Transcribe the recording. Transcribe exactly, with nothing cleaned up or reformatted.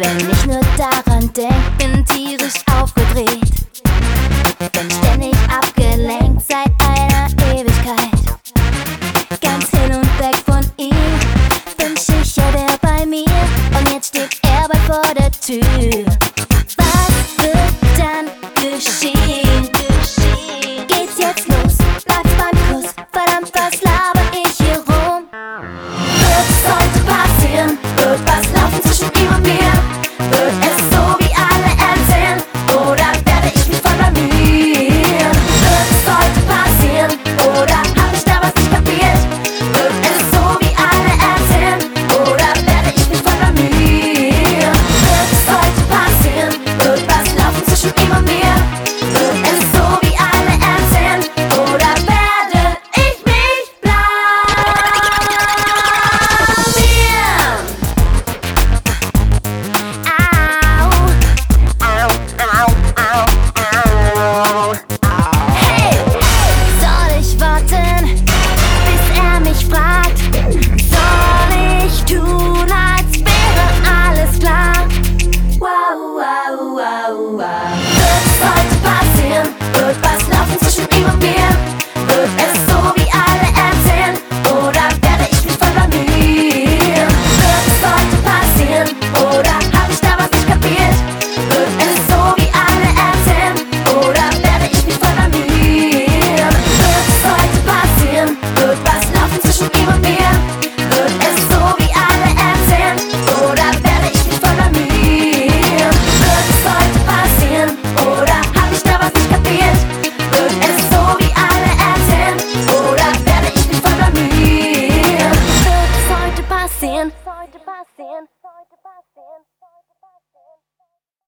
Wenn ich nur daran denk, bin tierisch aufgedreht. Bin ständig abgelenkt seit einer Ewigkeit. Ganz hin und weg von ihm, wünsch ich, er wär bei mir. Und jetzt steht er bald vor der Tür. Was wird dann geschehen? Geht's jetzt los? Bleibt's beim Kuss? Verdammt, was laber ich hier rum? Wird es heute passieren? Wird was laufen zwischen ihm und mir? Wird es so wie alle erzählen? Oder werde ich mich voll blamieren? Wird es heute passieren? Oder hab ich da was nicht kapiert? Wird es so wie alle erzählen? Oder werde ich mich voll blamieren? Wird es heute passieren? Wird was laufen zwischen ihm und mir? Wird es so wie alle erzählen? Oder werde ich mich blamieren? Hey, soll ich warten, bis er mich fragt? Soll ich tun, als wäre alles klar? Wow, wow, wow, wow. Wird es heute passieren? Wird was laufen zwischen ihm und mir? Wird es so wie alle erzählen? Oder werde ich mich voll blamieren? Wird es heute passieren? Oder hab ich da was nicht kapiert? Wird es so wie alle erzählen? Oder werde ich mich voll blamieren? Wird es heute passieren? Wird was laufen zwischen ihm und mir? Wird es so wie alle erzählen? Oder werde ich mich voll blamieren? Wird es heute passieren? Oder hab ich da was nicht kapiert? Wird es so wie alle erzählen? Oder werde ich mich voll blamieren? Wird es heute passieren?